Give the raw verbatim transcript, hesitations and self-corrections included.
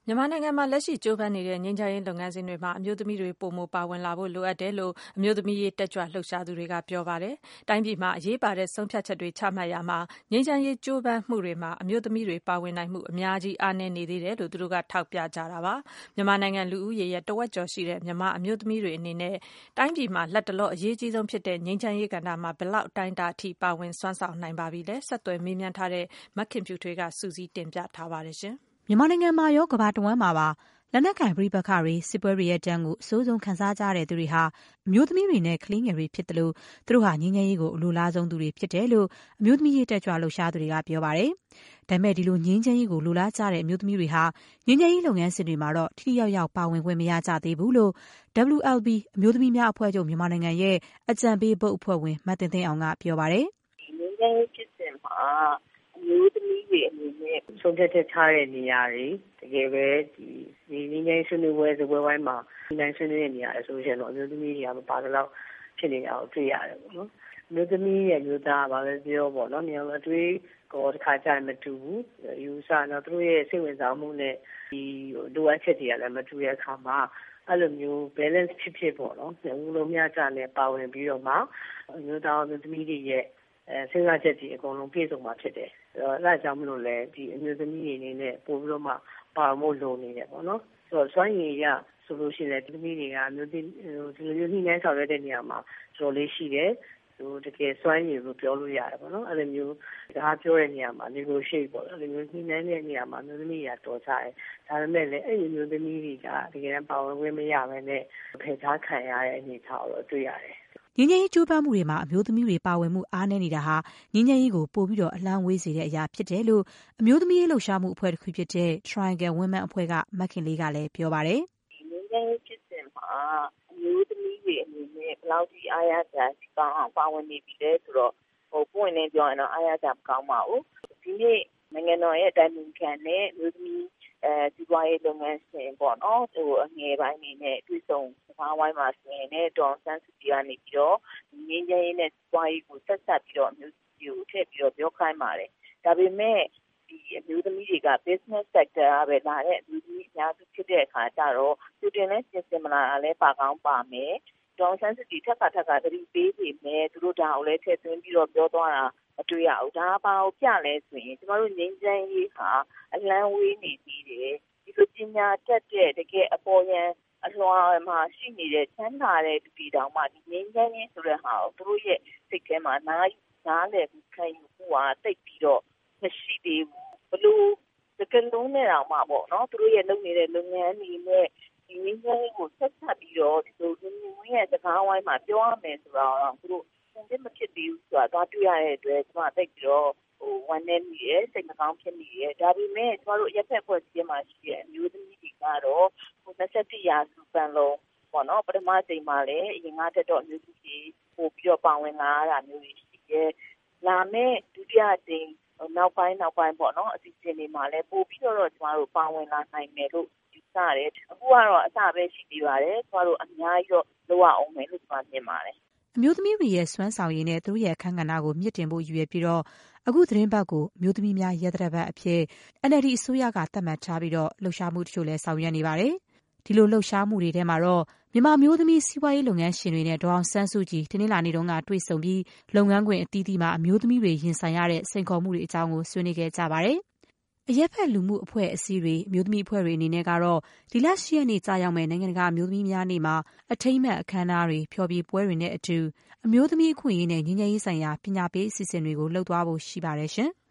မြန်မာနိုင်ငံမှာလက်ရှိကြိုးပမ်းနေတဲ့ငြိမ်းချမ်းရေးလုပ်ငန်းစဉ်တွေမှာအမျိုးသမီးတွေပိုမိုပါဝင်လာဖို့လိုအပ်တယ်လို့အမျိုးသမီးရေးတက်ကြွလှုပ်ရှားသူတွေကပြောပါတယ်။တိုင်းပြည်မှာအရေးပါတဲ့ဆုံးဖြတ်ချက်တွေချမှတ်ရာမှာငြိမ်းချမ်းရေးကြိုးပမ်းမှုတွေမှာအမျိုးသမီးတွေပါဝင်နိုင်မှုအများကြီးအားနည်းနေသေးတယ်လို့သူတို့ကထောက်ပြကြတာပါ။မြန်မာနိုင်ငံလူဦးရေရဲ့တဝက်ကျော်ရှိတဲ့မြန်မာအမျိုးသမီးတွေအနေနဲ့တိုင်းပြည်မှာလက်တလောအရေးကြီးဆုံးဖြစ်တဲ့ငြိမ်းချမ်းရေးကဏ္ဍမှာဘယ်လောက်အတိုင်းအတာအထိပါဝင်စွမ်းဆောင်နိုင်ပါပြီလဲ။ဆက်သွယ်မေးမြန်းထားတဲ့မခင်ဖြူထွေးကစူးစီးတင်ပြထားပါတယ်ရှင်။မြန်မာနိုင်ငံမှာရောကမ္ဘာတဝန်းမှာပါလက်နက်ကိုင်ပဋိပက္ခတွေစစ်ပွဲတွေရဲ့တန်းကိုအဆိုးဆုံးခံစားကြရတဲ့သူတွေဟာအမျိုးသမီးတွေနဲ့ကလေးငယ်တွေဖြစ်တယ်လို့သူတို့ဟာငြိမ်းချမ်းရေးကိုအလိုလားဆုံးသူတွေဖြစ်တယ်လို့အမျိုးသမီးရေးတက်ကြွလှုပ်ရှားသူတွေကပြောပါတယ်။ဒါပေမဲ့ဒီလိုငြိမ်းချမ်းရေးကိုလိုလားကြတဲ့အမျိုးသမီးတွေဟာငြိမ်းချမ်းရေးလုပ်ငန်းစဉ်တွေမှာတော့ထိထိရောက်ရောက်ပါဝင်ခွင့်မရကြသေးဘူးလို့ ဒဘလျူ အယ်လ် ဘီ အမျိုးသမီးများအဖွဲ့ချုပ်မြန်မာနိုင်ငံရဲ့အကြံပေးဘုတ်အဖွဲ့ဝင်မသင်းသင်းအောင်ကပြောပါတယ်။ငြိမ်းချမ်းရေးဖြစ်စဉ်မှာအမျိုးသမီးတွေအနေနဲ့ဆုံးဖြတ်ချက်ချတဲ့နေရာတွေတကယ်ပဲဒီငြိမ်းချမ်းရေးဆွေးနွေးပွဲစပွဲဝိုင်းမှာနိုင်ဆွေးနွေးတဲ့နေရာအဆိုရှင်တော့အမျိုးသမီးတွေကမပါတော့ဖြစ်နေတာကိုတွေ့ရတယ်ပေါ့နော်အမျိုးသမီးရဲ့မျိုးသားကဘာပဲပြောပေါ့နော်နေရာမှာတွေးကောတစ်ခါကြာမတူဘူးယူဆတော့သူတို့ရဲ့စိတ်ဝင်စားမှုနဲ့ဒီလိုအပ်ချက်တွေကလည်းမတူတဲ့အခါမှာအဲ့လိုမျိုး balance ဖြစ်ဖြစ်ပေါ့နော်ဦးလုံးများကြနဲ့ပါဝင်ပြီးတော့မှအမျိုးသားအမျိုးသမီးတွေရဲ့အဲစဉ်းစားချက်ကြီးအကုန်လုံးပြည့်စုံမှာဖြစ်တယ်။အဲဒါကြောင့်မလို့လဲဒီအမျိုးသမီးတွေအနေနဲ့ပို့ပြီးတော့မှပါဖို့လိုနေတယ်ပေါ့နော်။ဆိုတော့စွမ်းရည်ရဆိုလို့ရှိရင်သမီးတွေကအမျိုးသမီးဒီလိုမျိုးနှိမ့်နှင်းဆောင်ရွက်တဲ့နေရာမှာတော်လေးရှိတယ်။ဟိုတကယ်စွမ်းရည်ကိုပြောလို့ရတယ်ပေါ့နော်။အဲ့လိုမျိုးဒါပြောတဲ့နေရာမှာ negotiate ပေါ့အဲ့လိုမျိုးနှိမ့်နှင်းတဲ့နေရာမှာအမျိုးသမီးတွေကတော်ကြတယ်။ဒါပေမဲ့လည်းအဲ့ဒီအမျိုးသမီးတွေကတကယ်ပါဝင်ခွင့်မရဘဲနဲ့ဖယ်ရှားခံရတဲ့အနေအထားကိုတွေ့ရတယ်။ငြိမ်းချမ်းရေးကြိုးပမ်းမှုတွေမှာအမျိုးသမီးတွေပါဝင်မှုအားနည်းနေတာဟာငြိမ်းချမ်းရေးကိုပိုပြီးတော့အလန်းဝေးစေတဲ့အရာဖြစ်တယ်လို့အမျိုးသမီးရေးလှုပ်ရှားမှုအဖွဲ့တစ်ခုဖြစ်တဲ့ Triangle Women အဖွဲ့ကမခင်လေးကလည်းပြောပါတယ်။ငြိမ်းချမ်းရေးဖြစ်စဉ်မှာအမျိုးသမီးတွေအနေနဲ့ဘယ်လောက်ထိအားရစရာကောင်းအောင်ပါဝင်နေပြီလဲဆိုတော့ဟိုပွင့်နေပြောရင်တော့အားရစရာမကောင်းပါဘူး။ဒီနေ့နိုင်ငံတော်ရဲ့တိုင်ပင်ခံနဲ့အမျိုးသမီးအဲဒီပွားရေးလုပ်ငန်းရှင်ပေါ့နော်ဟိုအငယ်ပိုင်းနေနဲ့တွေ့ဆုံစကားဝိုင်းမှာဆိုရင်လည်းဒေါ်ဆန်းစုကြည်ကနေပြီးတော့ငင်းချင်းရေးနဲ့ပွားရေးကိုဆက်ဆက်ပြီးတော့အမျိုးသမီးကိုထည့်ပြီးတော့ပြောခိုင်းပါတယ်ဒါပေမဲ့ဒီအမျိုးသမီးတွေက business sector ကပဲလာတဲ့အမျိုးသမီးအများစုဖြစ်တဲ့အခါကျတော့သူတင်လဲပြင်ဆင်မလာတာလဲပါကောင်းပါမယ်ဒေါ်ဆန်းစုကြည်ထပ်ခါထပ်ခါသတိပေးနေမယ်သူတို့ဒါကိုလည်းထည့်သွင်းပြီးတော့ပြောသွားတာမတွေ့ရဘူးဒါဘာကိုပြလဲဆိုရင်ကျမတို့ငင်းချင်းရေးဟာအလန်းဝေးနေသေးတယ်ဒီလိုပညာတတ်တဲ့တကယ်အပေါ်ယံအလွှာမှာရှိနေတဲ့ချမ်းသာတဲ့လူတွေတောင်မှဒီငင်းချမ်းရေးဆိုတဲ့ဟာကိုသူတို့ရဲ့စိတ်ထဲမှာနားနားလည်ပြီးခံယူမှုဟာတိတ်ပြီးတော့မရှိသေးဘူးဘလို့တကယ်လုံးနဲ့တောင်မှပေါ့နော်သူတို့ရဲ့လုပ်နေတဲ့လုပ်ငန်းတွေနဲ့ဒီငင်းချမ်းရေးကိုဆက်ဆက်ပြီးတော့ဒီလိုလူမျိုးရဲ့စကားဝိုင်းမှာပြောရမယ်ဆိုတော့သူတို့သင်မဖြစ်သေးဘူးဆိုတာသွားတွေ့ရတဲ့အတွက်ကျွန်မတိတ်ပြီးတော့ဟိုဝန်နေနေရဲ့စိတ်မကောင်းဖြစ်နေရဲ့ဒါပေမဲ့ကျမတို့ရက်ဖက်ဖွဲ့စည်းမှာရှိတဲ့အမျိုးသမီးတွေကတော့ဟိုနှစ်ဆက်ရာစုပန်လုံးပေါ့နော်ပထမချိန်မှာလည်းအရင်ကတက်တော့အမျိုးသမီးတွေပို့ပြီးတော့ပါဝင်လာတာမျိုးတွေရှိရဲ့လာမဲ့ဒုတိယချိန်နောက်ပိုင်းနောက်ပိုင်းပေါ့နော်အစီအစဉ်တွေမှာလည်းပို့ပြီးတော့ကျမတို့ပါဝင်လာနိုင်မယ်လို့ယူဆတယ်အခုကတော့အစပဲရှိနေပါတယ်ကျမတို့အများကြီးတော့လုပ်ရအောင်မယ်လို့ကျမမြင်ပါတယ်အမျိုးသမီးတွေရဲ့စွမ်းဆောင်ရည်နဲ့သူတို့ရဲ့အခမ်းကဏ္ဍကိုမြင့်တင်ဖို့ရည်ရွယ်ပြီးတော့အခုသတင်းပတ်ကိုအမျိုးသမီးများရသရပတ်အဖြစ် အန်အယ်လ်ဒီ အစိုးရကသတ်မှတ်ထားပြီးတော့လှုပ်ရှားမှုတချို့လည်းဆောင်ရွက်နေပါတယ်။ဒီလိုလှုပ်ရှားမှုတွေထဲမှာတော့မြန်မာမျိုးသမီးစီးပွားရေးလုပ်ငန်းရှင်တွေနဲ့ဒေါ်အောင်ဆန်းစုကြည်တင်းနှင်းလာနေတုန်းကတွေ့ဆုံပြီးလုပ်ငန်းခွင်အသီးသီးမှာအမျိုးသမီးတွေရင်ဆိုင်ရတဲ့စိန်ခေါ်မှုတွေအကြောင်းကိုဆွေးနွေးခဲ့ကြပါတယ်။အရက်ဖက်လူမှုအဖွဲ့အစည်းတွေအမျိုးသမီးအဖွဲ့တွေအနေနဲ့ကတော့ဒီလ၈ရက်နေ့ကြာရောက်မဲ့နိုင်ငံတကာအမျိုးသမီးများနေ့မှာအထိမ်းအမှတ်အခမ်းအနားတွေဖျော်ဖြေပွဲတွေနဲ့အတူအမျိုးသမီးအခွင့်အရေးနဲ့ငြိမ်းချမ်းရေးဆိုင်ရာပညာပေးအစီအစဉ်တွေကိုလှုပ်သွားဖို့ရှိပါတယ်ရှင်။